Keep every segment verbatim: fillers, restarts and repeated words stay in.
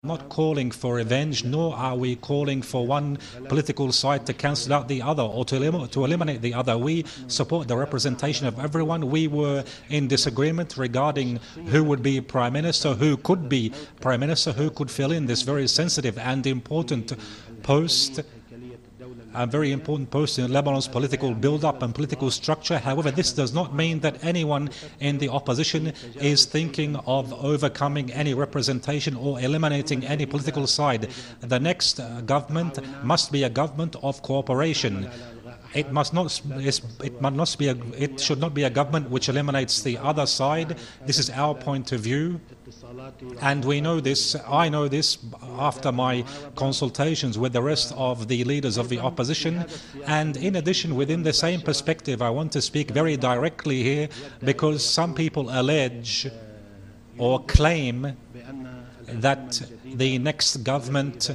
not calling for revenge, nor are we calling for one political side to cancel out the other or to, elim to eliminate the other. We support the representation of everyone. We were in disagreement regarding who would be Prime Minister, who could be Prime Minister, who could fill in this very sensitive and important post, a very important post in Lebanon's political build-up and political structure. However, this does not mean that anyone in the opposition is thinking of overcoming any representation or eliminating any political side. The next uh, government must be a government of cooperation. It must not. It must not be. A, it should not be a government which eliminates the other side. This is our point of view, and we know this. I know this after my consultations with the rest of the leaders of the opposition. And in addition, within the same perspective, I want to speak very directly here, because some people allege or claim that the next government,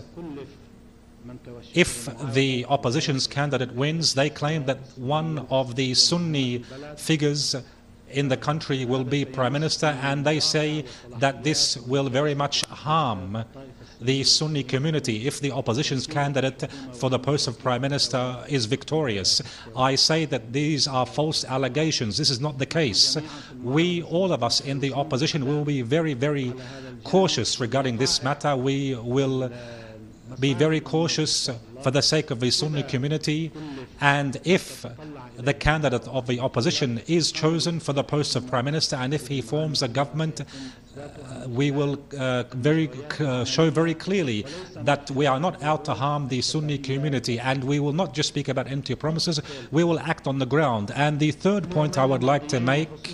if the opposition's candidate wins, they claim that one of the Sunni figures in the country will be Prime Minister, and they say that this will very much harm the Sunni community if the opposition's candidate for the post of Prime Minister is victorious. I say that these are false allegations. This is not the case. We, all of us in the opposition, will be very, very cautious regarding this matter. We will be very cautious for the sake of the Sunni community, and if the candidate of the opposition is chosen for the post of Prime Minister, and if he forms a government, uh, we will uh, very uh, show very clearly that we are not out to harm the Sunni community, and we will not just speak about empty promises, we will act on the ground. And the third point I would like to make,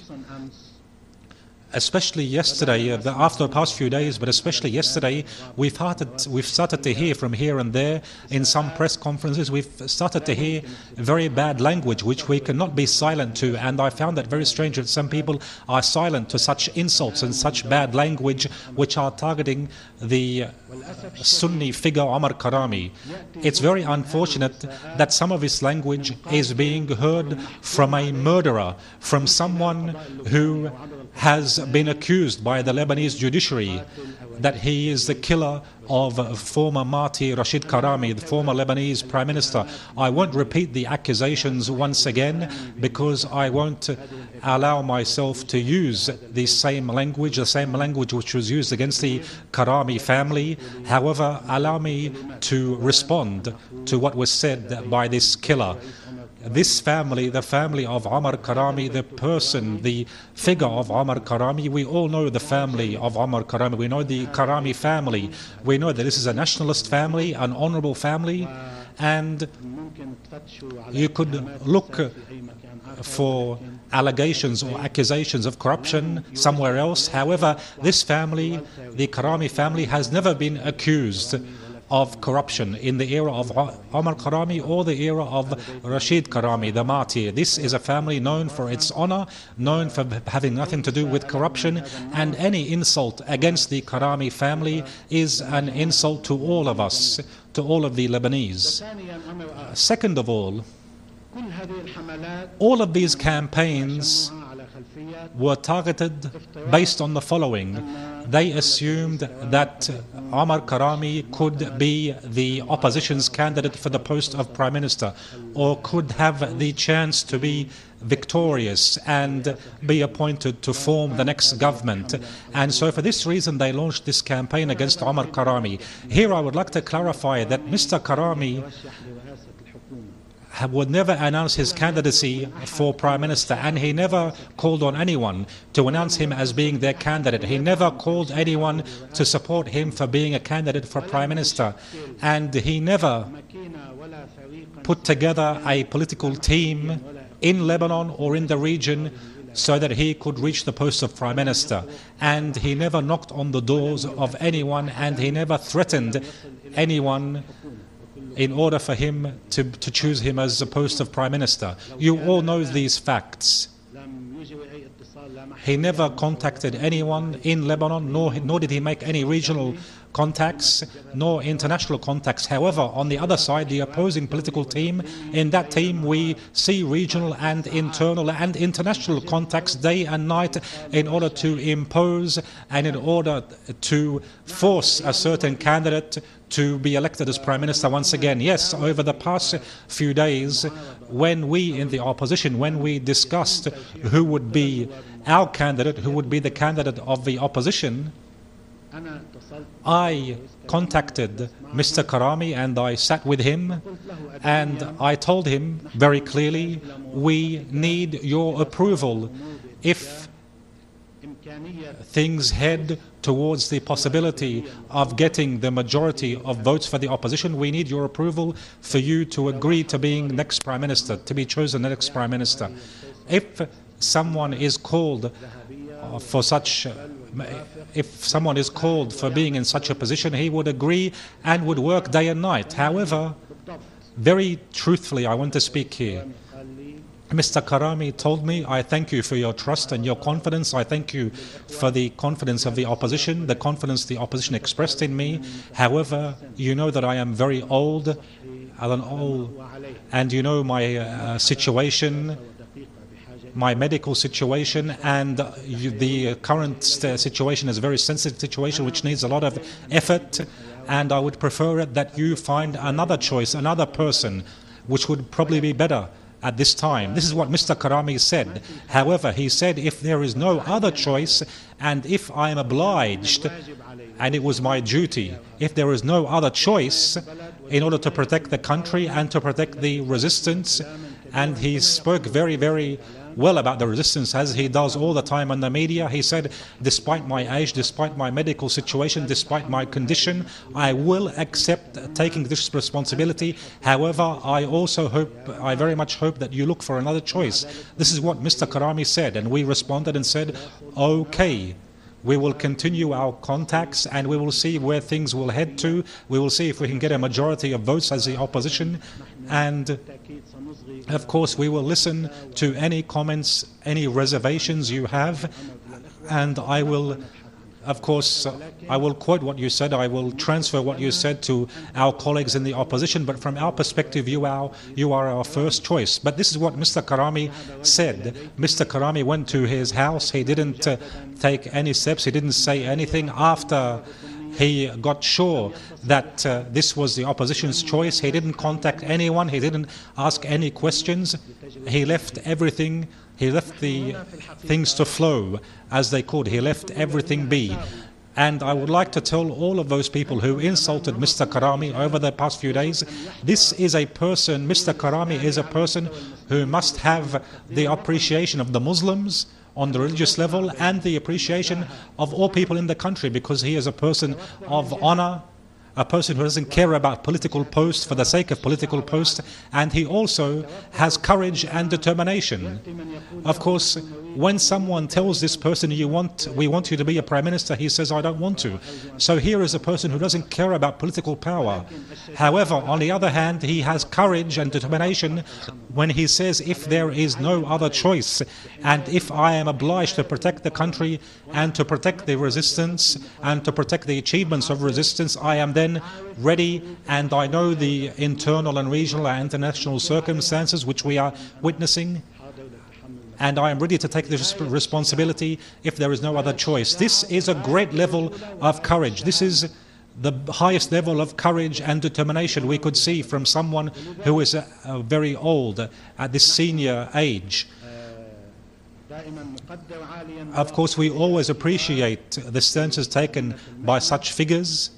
especially yesterday, uh, after the past few days, but especially yesterday, we've started, we've started to hear from here and there in some press conferences, we've started to hear very bad language, which we cannot be silent to. And I found that very strange that some people are silent to such insults and such bad language, which are targeting the Sunni figure Omar Karami. It's very unfortunate that some of this language is being heard from a murderer, from someone who has been accused by the Lebanese judiciary that he is the killer of former Marty Rashid Karami, the former Lebanese Prime Minister. I won't repeat the accusations once again, because I won't allow myself to use the same language, the same language which was used against the Karami family. However, allow me to respond to what was said by this killer. This family, the family of Omar Karami, the person, the figure of Omar Karami, we all know the family of Omar Karami. We know the Karami family. We know that this is a nationalist family, an honorable family, and you could look for allegations or accusations of corruption somewhere else. However, this family, the Karami family, has never been accused of corruption in the era of Omar Karami or the era of Rashid Karami, the martyr. This is a family known for its honor, known for having nothing to do with corruption, and any insult against the Karami family is an insult to all of us, to all of the Lebanese. Uh, second of all, all of these campaigns were targeted based on the following. They assumed that Omar Karami could be the opposition's candidate for the post of Prime Minister, or could have the chance to be victorious and be appointed to form the next government. And so for this reason they launched this campaign against Omar Karami. Here I would like to clarify that Mister Karami would never announce his candidacy for Prime Minister, and he never called on anyone to announce him as being their candidate. He never called anyone to support him for being a candidate for Prime Minister, and he never put together a political team in Lebanon or in the region so that he could reach the post of Prime Minister. And he never knocked on the doors of anyone, and he never threatened anyone in order for him to, to choose him as the post of Prime Minister. You all know these facts. He never contacted anyone in Lebanon, nor, nor did he make any regional contacts nor international contacts. However, on the other side, the opposing political team, in that team we see regional and internal and international contacts day and night in order to impose and in order to force a certain candidate to be elected as Prime Minister once again. Yes, over the past few days, when we in the opposition, when we discussed who would be our candidate, who would be the candidate of the opposition, I contacted Mister Karami and I sat with him and I told him very clearly, we need your approval if things head towards the possibility of getting the majority of votes for the opposition. We need your approval for you to agree to being next Prime Minister, to be chosen next Prime Minister. If someone is called for such, if someone is called for being in such a position, he would agree and would work day and night. However, very truthfully, I want to speak here. Mister Karami told me, I thank you for your trust and your confidence. I thank you for the confidence of the opposition, the confidence the opposition expressed in me. However, you know that I am very old, an old and you know my uh, situation, my medical situation, and uh, you, the current situation is a very sensitive situation which needs a lot of effort, and I would prefer it that you find another choice, another person, which would probably be better at this time. This is what Mister Karami said. However, he said if there is no other choice and if I am obliged, and it was my duty, if there is no other choice in order to protect the country and to protect the resistance, and he spoke very, very well about the resistance, as he does all the time on the media. He said, despite my age, despite my medical situation, despite my condition, I will accept taking this responsibility. However, I also hope, I very much hope that you look for another choice. This is what Mister Karami said, and we responded and said, okay. We will continue our contacts and we will see where things will head to. We will see if we can get a majority of votes as the opposition. And of course, we will listen to any comments, any reservations you have. And I will, of course, I will quote what you said. I will transfer what you said to our colleagues in the opposition. But from our perspective, you are, you are our first choice. But this is what Mister Karami said. Mister Karami went to his house. He didn't uh, take any steps. He didn't say anything after he got sure that uh, this was the opposition's choice. He didn't contact anyone. He didn't ask any questions. He left everything. He left the things to flow as they could. He left everything be. And I would like to tell all of those people who insulted Mister Karami over the past few days, this is a person, Mister Karami is a person who must have the appreciation of the Muslims on the religious level and the appreciation of all people in the country, because he is a person of honor, a person who doesn't care about political posts for the sake of political posts, and he also has courage and determination. Of course, when someone tells this person, you want, we want you to be a prime minister, he says, I don't want to. So here is a person who doesn't care about political power. However, on the other hand, he has courage and determination when he says, if there is no other choice, and if I am obliged to protect the country and to protect the resistance and to protect the achievements of resistance, I am then ready, and I know the internal and regional and international circumstances which we are witnessing, and I am ready to take this responsibility if there is no other choice. This is a great level of courage. This is the highest level of courage and determination we could see from someone who is uh, uh, very old at this senior age. Of course, we always appreciate the stances taken by such figures,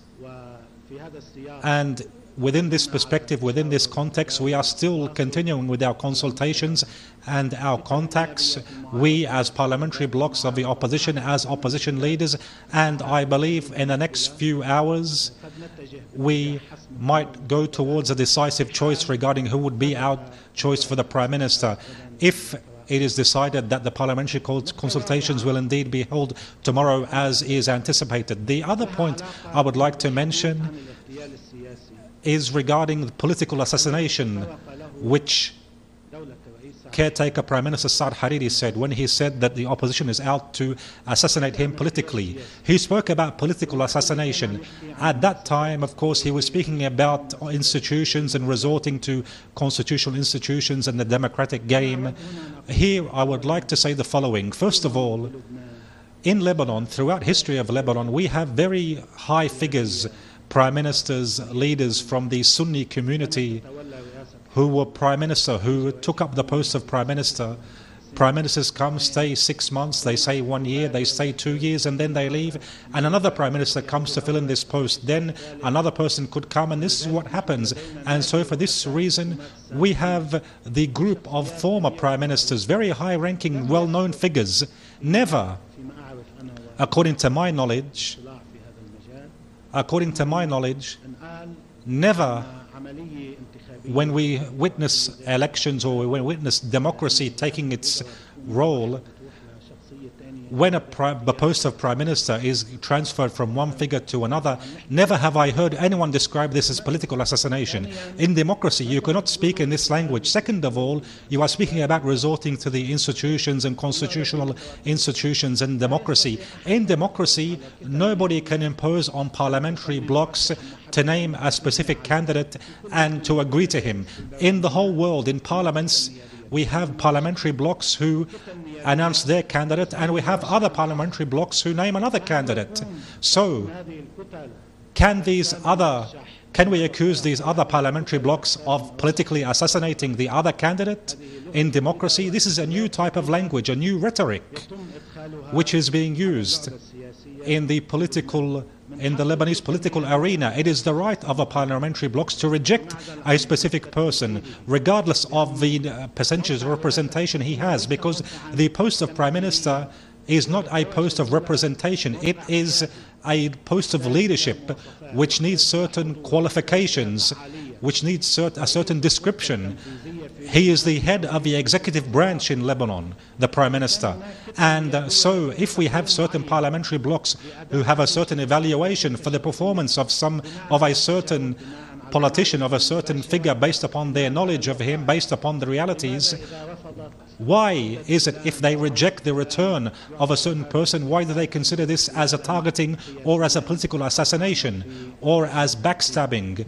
and within this perspective, within this context, we are still continuing with our consultations and our contacts, we as parliamentary blocs of the opposition, as opposition leaders, and I believe in the next few hours we might go towards a decisive choice regarding who would be our choice for the Prime Minister. If it is decided that the parliamentary consultations will indeed be held tomorrow as is anticipated. The other point I would like to mention is regarding the political assassination which caretaker Prime Minister Saad Hariri said when he said that the opposition is out to assassinate him politically. He spoke about political assassination. At that time, of course, he was speaking about institutions and resorting to constitutional institutions and the democratic game. Here, I would like to say the following. First of all, in Lebanon, throughout history of Lebanon, we have very high figures, prime ministers, leaders from the Sunni community who were prime minister, who took up the post of prime minister. Prime ministers come, stay six months, they say one year, they stay two years, and then they leave. And another prime minister comes to fill in this post. Then another person could come, and this is what happens. And so for this reason, we have the group of former prime ministers, very high-ranking, well-known figures, never, according to my knowledge, according to my knowledge, never, when we witness elections or when we witness democracy taking its role, when a, prime, a post of prime minister is transferred from one figure to another, never have I heard anyone describe this as political assassination. In democracy, you cannot speak in this language. Second of all, you are speaking about resorting to the institutions and constitutional institutions and democracy. In democracy, nobody can impose on parliamentary blocks to name a specific candidate and to agree to him. In the whole world, in parliaments, we have parliamentary blocks who announce their candidate, and we have other parliamentary blocks who name another candidate. So, can these other, can we accuse these other parliamentary blocks of politically assassinating the other candidate in democracy? This is a new type of language, a new rhetoric, which is being used in the political in the Lebanese political arena. It is the right of a parliamentary blocks to reject a specific person, regardless of the percentage of representation he has, because the post of prime minister is not a post of representation. It is a post of leadership which needs certain qualifications, which needs cert a certain description. He is the head of the executive branch in Lebanon, the prime minister. And uh, so if we have certain parliamentary blocks who have a certain evaluation for the performance of some of a certain politician, of a certain figure, based upon their knowledge of him, based upon the realities, why is it if they reject the return of a certain person, why do they consider this as a targeting or as a political assassination or as backstabbing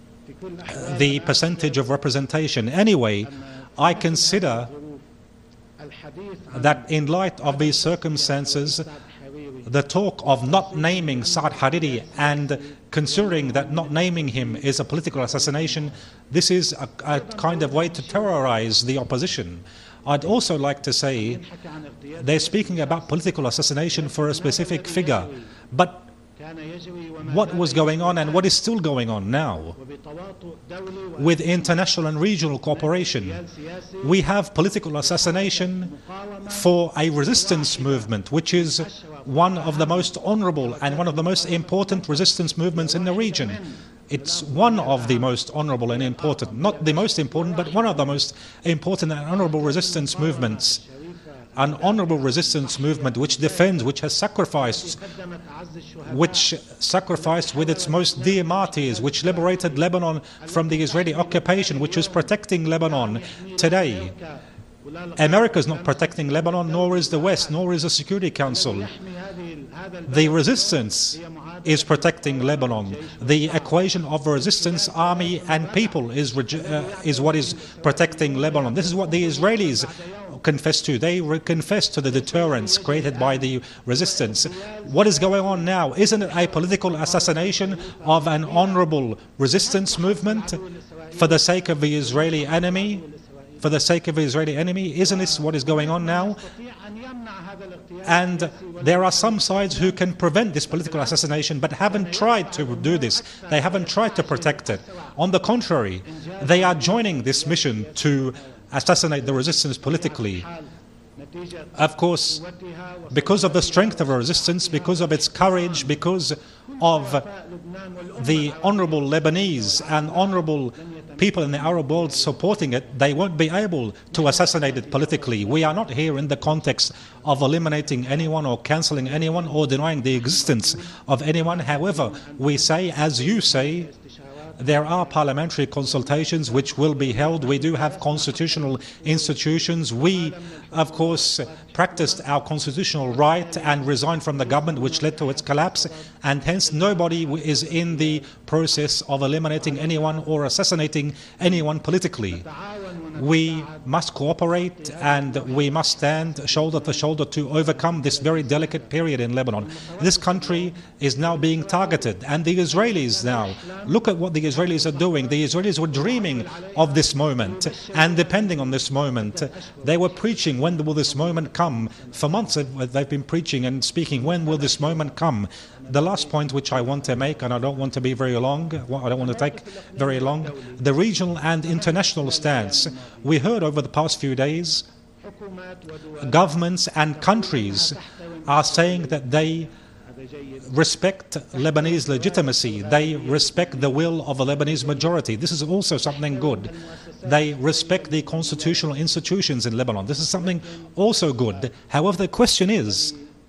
the percentage of representation? Anyway, I consider that in light of these circumstances, the talk of not naming Saad Hariri and considering that not naming him is a political assassination, this is a, a kind of way to terrorize the opposition. I'd also like to say they're speaking about political assassination for a specific figure, but what was going on and what is still going on now with international and regional cooperation. We have political assassination for a resistance movement, which is one of the most honorable and one of the most important resistance movements in the region. It's one of the most honorable and important, not the most important, but one of the most important and honorable resistance movements. An honorable resistance movement which defends, which has sacrificed, which sacrificed with its most dear martyrs, which liberated Lebanon from the Israeli occupation, which is protecting Lebanon today. America is not protecting Lebanon, nor is the West, nor is the Security Council. The resistance is protecting Lebanon. The equation of resistance, army and people is, uh, is what is protecting Lebanon. This is what the Israelis confess to. They confess to the deterrence created by the resistance. What is going on now? Isn't it a political assassination of an honorable resistance movement for the sake of the Israeli enemy? For the sake of the Israeli enemy? Isn't this what is going on now? And there are some sides who can prevent this political assassination but haven't tried to do this. They haven't tried to protect it. On the contrary, they are joining this mission to assassinate the resistance politically. Of course, because of the strength of the resistance, because of its courage, because of the honorable Lebanese and honorable people in the Arab world supporting it, they won't be able to assassinate it politically. We are not here in the context of eliminating anyone or cancelling anyone or denying the existence of anyone. However, we say, as you say, There are parliamentary consultations which will be held. We do have constitutional institutions. We, of course, practiced our constitutional right and resigned from the government, which led to its collapse, and hence nobody is in the process of eliminating anyone or assassinating anyone politically. We must cooperate and we must stand shoulder to shoulder to overcome this very delicate period in Lebanon. This country is now being targeted, and the Israelis now, look at what the Israelis are doing. The Israelis were dreaming of this moment and depending on this moment. They were preaching, when will this moment come? For months they've been preaching and speaking, when will this moment come? The last point which I want to make, and I don't want to be very long, I don't want to take very long, the regional and international stance. We heard over the past few days, governments and countries are saying that they respect Lebanese legitimacy. They respect the will of a Lebanese majority. This is also something good. They respect the constitutional institutions in Lebanon. This is something also good. However, the question is,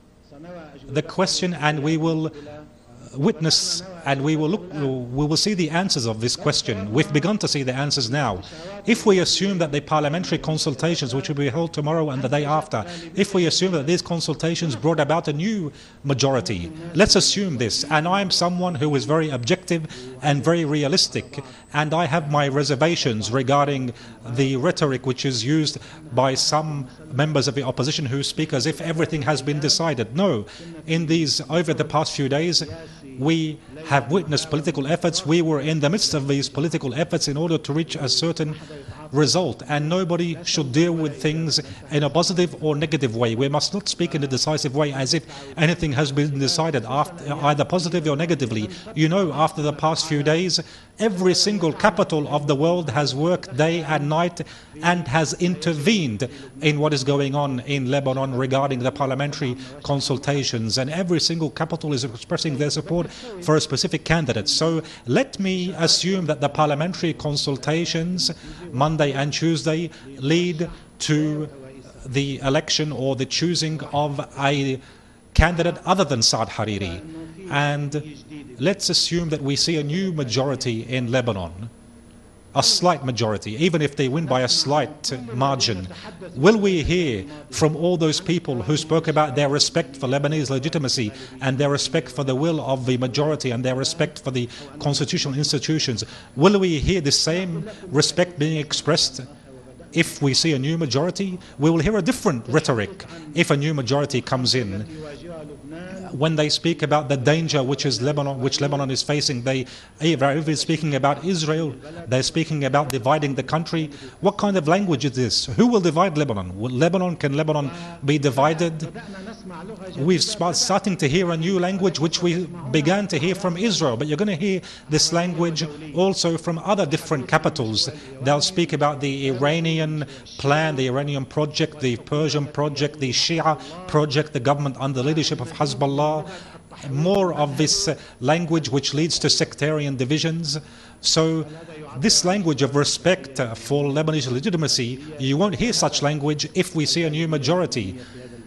the question, and we will witness and we will look, we will see the answers of this question. We've begun to see the answers now. If we assume that the parliamentary consultations, which will be held tomorrow and the day after, if we assume that these consultations brought about a new majority, let's assume this. And I'm someone who is very objective and very realistic, and I have my reservations regarding the rhetoric which is used by some members of the opposition who speak as if everything has been decided. No, in these, over the past few days, we have witnessed political efforts. We were in the midst of these political efforts in order to reach a certain result, and nobody should deal with things in a positive or negative way. We must not speak in a decisive way as if anything has been decided, after, either positively or negatively. You know, after the past few days, every single capital of the world has worked day and night and has intervened in what is going on in Lebanon regarding the parliamentary consultations, and every single capital is expressing their support for a specific candidate. So let me assume that the parliamentary consultations Monday and Tuesday lead to the election or the choosing of a candidate other than Saad Hariri. And let's assume that we see a new majority in Lebanon, a slight majority, even if they win by a slight margin. Will we hear from all those people who spoke about their respect for Lebanese legitimacy and their respect for the will of the majority and their respect for the constitutional institutions, will we hear the same respect being expressed if we see a new majority? We will hear a different rhetoric if a new majority comes in. When they speak about the danger which is Lebanon, which Lebanon is facing, they are even speaking about Israel. They're speaking about dividing the country. What kind of language is this? Who will divide Lebanon? Will Lebanon, can Lebanon be divided? We're starting to hear a new language which we began to hear from Israel, but you're going to hear this language also from other different capitals. They'll speak about the Iranian plan, the Iranian project, the Persian project, the Shia project, the government under the leadership of Hezbollah. More of this uh, language which leads to sectarian divisions. So this language of respect uh, for Lebanese legitimacy, you won't hear such language if we see a new majority.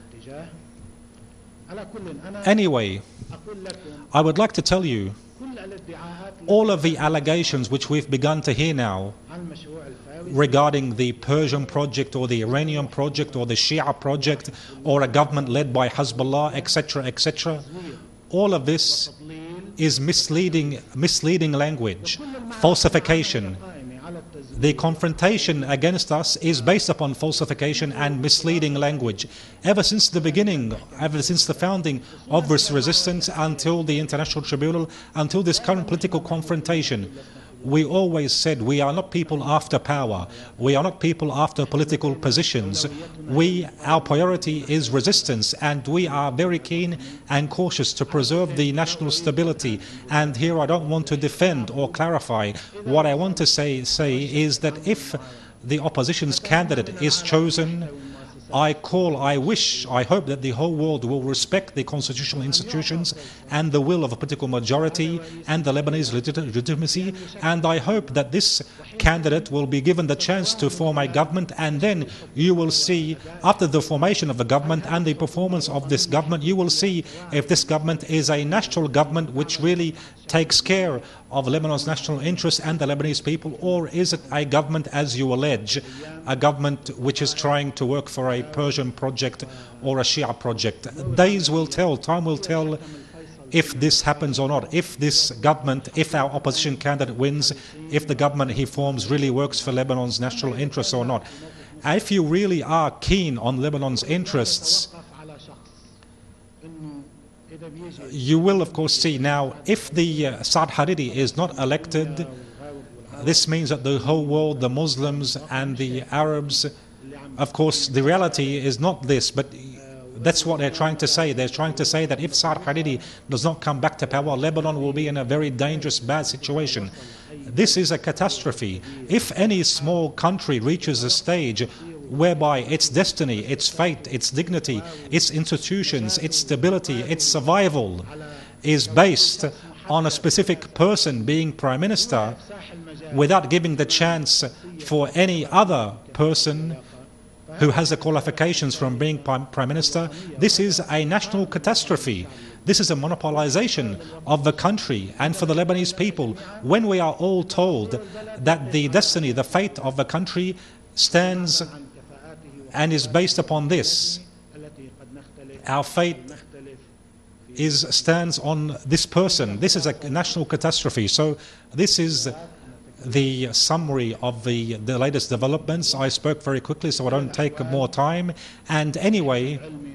Anyway, I would like to tell you, all of the allegations which we've begun to hear now regarding the Persian project or the Iranian project or the Shia project or a government led by Hezbollah, et cetera, et cetera, all of this is misleading, misleading language, falsification. The confrontation against us is based upon falsification and misleading language. Ever since the beginning, ever since the founding of this resistance until the International Tribunal, until this current political confrontation, we always said we are not people after power. We are not people after political positions. We, our priority is resistance, and we are very keen and cautious to preserve the national stability. And here I don't want to defend or clarify. What I want to say, say is that if the opposition's candidate is chosen, I call, I wish, I hope that the whole world will respect the constitutional institutions and the will of a political majority and the Lebanese legitimacy. And I hope that this candidate will be given the chance to form a government, and then you will see, after the formation of the government and the performance of this government, you will see if this government is a national government which really takes care of Lebanon's national interests and the Lebanese people, or is it a government, as you allege, a government which is trying to work for a Persian project or a Shia project? Days will tell, time will tell if this happens or not, if this government, if our opposition candidate wins, if the government he forms really works for Lebanon's national interests or not. If you really are keen on Lebanon's interests, you will of course see now, if the uh, Saad Hariri is not elected, this means that the whole world, the Muslims and the Arabs, of course the reality is not this, but that's what they're trying to say. They're trying to say that if Saad Hariri does not come back to power, Lebanon will be in a very dangerous, bad situation. This is a catastrophe. If any small country reaches a stage whereby its destiny, its fate, its dignity, its institutions, its stability, its survival is based on a specific person being prime minister, without giving the chance for any other person who has the qualifications from being prime minister, this is a national catastrophe. This is a monopolization of the country and for the Lebanese people. When we are all told that the destiny, the fate of the country stands and is based upon this, our fate is stands on this person. This is a national catastrophe. So this is the summary of the, the latest developments. I spoke very quickly, so I don't take more time. And anyway,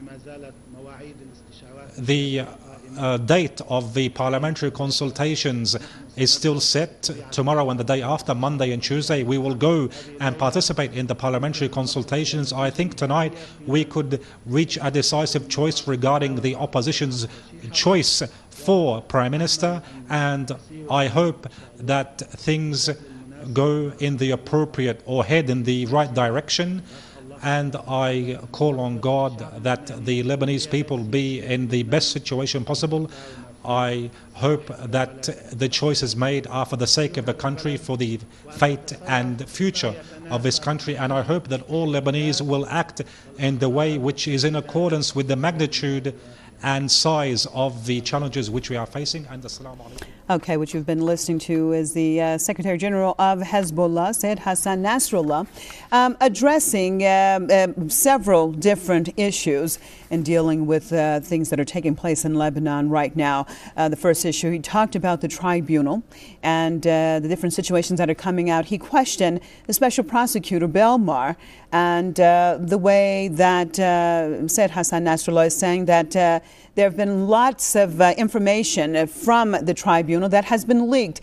the uh, date of the parliamentary consultations is still set. Tomorrow and the day after, Monday and Tuesday, we will go and participate in the parliamentary consultations. I think tonight we could reach a decisive choice regarding the opposition's choice for Prime Minister, and I hope that things go in the appropriate or head in the right direction. And I call on God that the Lebanese people be in the best situation possible. I hope that the choices made are for the sake of the country, for the fate and future of this country, and I hope that all Lebanese will act in the way which is in accordance with the magnitude and size of the challenges which we are facing. And Assalamu alaikum. Okay, what you've been listening to is the uh, Secretary General of Hezbollah, Said Hassan Nasrallah, um, addressing um, uh, several different issues and dealing with uh, things that are taking place in Lebanon right now. Uh, the first issue, he talked about the tribunal and uh, the different situations that are coming out. He questioned the special prosecutor, Belmar, and uh, the way that uh, Said Hassan Nasrallah is saying that uh, there have been lots of uh, information from the tribunal that has been leaked.